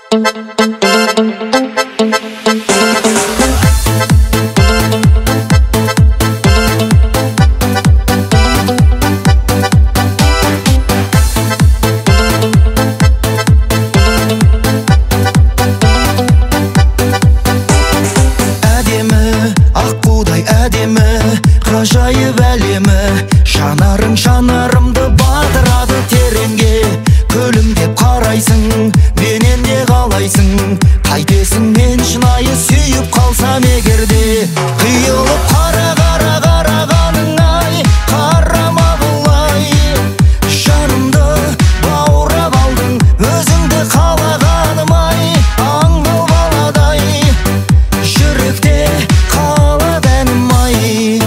Ғажайып әлемі, жанарың жанарымды батырады тереңге. Күлімдеп қарайсың, менен не қалайсың? Қайтесің мен шынайы сүйіп қалсам егерде? Қиылып қарағаның ай, қарама бұлай. Жанымды баурап алдың, өзіңді қалағаным ай. Аңғыл баладай, жүректе қалады әнім ай.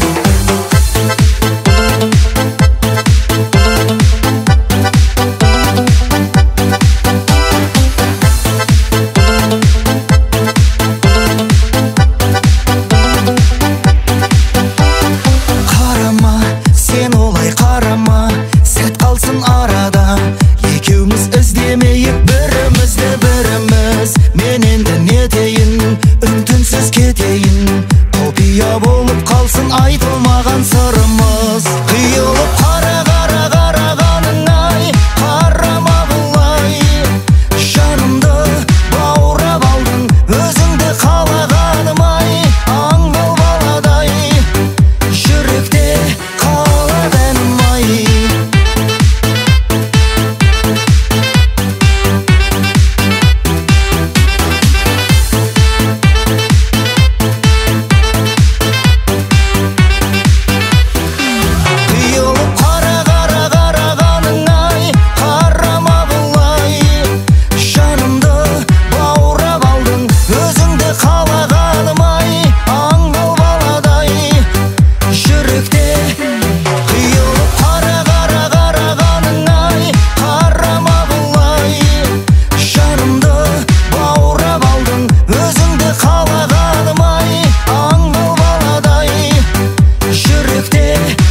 Сәт қалсын арада, екеуміз іздемейік бірімізді біріміз. Мен енді не дейін, үн-түнсіз кетейін, құпия болып қалсын айтылмаған сырымыз. Қиылып қарағаның ай, қарама бұлай. Жанымды баурап алдың, өзіңді қалағаным ай. Аңғыл баладай, жүректе қалады әнім ай. Жүректе